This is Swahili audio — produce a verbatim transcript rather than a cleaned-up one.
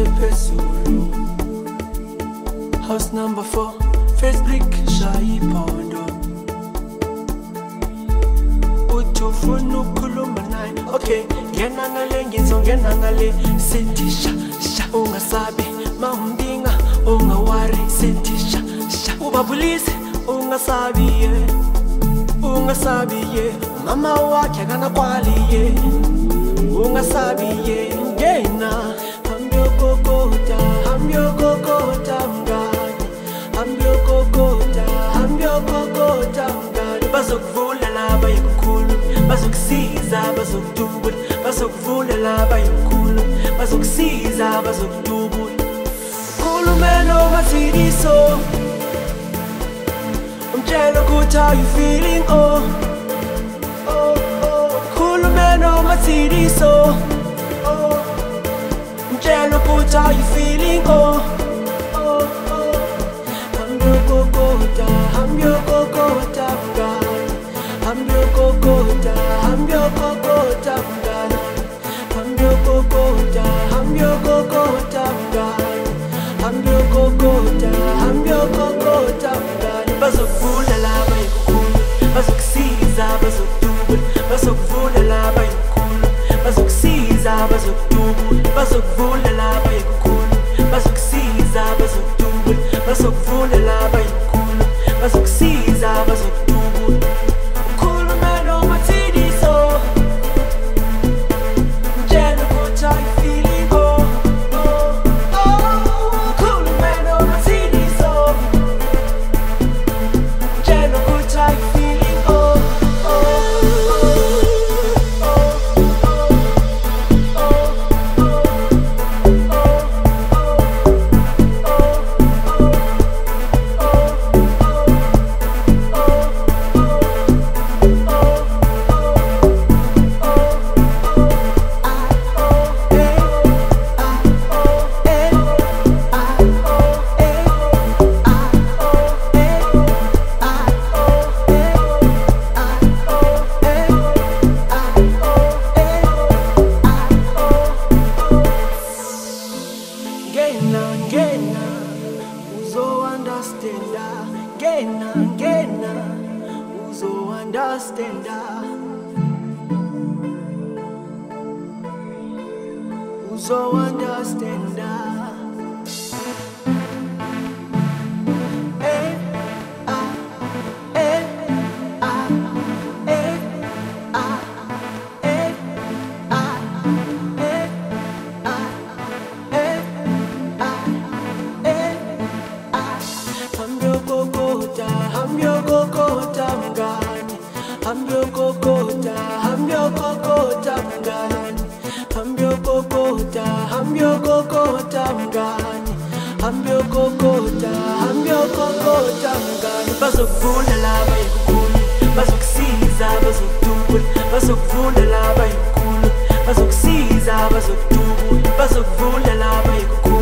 phezulu. House number four, first brick, Shayi Pondo. Utufunu ukhuluma naye. Okay, ngena ngale ngizo ngena ngale. Sithi sha sha ungasabi, mawumdinga ungawari. Sithi sha sha ubabulise ungasabi ye. Ungasabi ye, mama wakhe akanakwali ye. Ungasabi ye, ngena. Ambyokokota, ambyokokota mngani. Ambyokokota, ambyokokota mngani. Bazokuvula laba yekukhulu, bazokusiza, bazokudubula. Bazokuvula laba yekukhulu, bazokusiza, bazokudubula. Khulumelo mathidiso, umtshela ukuthi how you feeling, oh oh oh. Khulumelo mathidiso, oh. Umtshela ukuthi how you feeling, oh oh oh. Ambyokokota, ambyokokota mngani. Ambyokokota, ambyokokota mngani. Ambyokokota, ambyokokota mngani. Ambyokokota, ambyokokota mngani. Bazokuvula laba yekukhulu, bazokusiza, bazokudubula. Bazokuvula laba yekukhulu, bazokusiza, bazokudubula. Bazokuvula laba yekukhulu, bazokusiza, bazokudubula. Bazokuvula laba yekukhulu, bazokusiza, bazokudubula. Khulumelo mathidiso, mtshela ukuthi how you feeling, oh oh oh. Khulumelo mathidiso, mtshela ukuthi how you feeling, oh oh oh oh Ngena, ngena, uzo-understanda. Uzo-understanda. Eh, ah, eh, ah, eh, ah, eh, ah, eh, ah, eh, ah, eh, ah. Ambyokokota, ambyokokota mngani. Ambyokokota, ambyokokota mngani. Ambyokokota, ambyokokota mngani. Ambyokokota, ambyokokota mngani. Bazokuvula laba yekukhulu, bazokusiza, bazokudubula. Bazokuvula laba yekukhulu, bazokusiza, bazokudubula. Bazokuvula laba yekukhulu.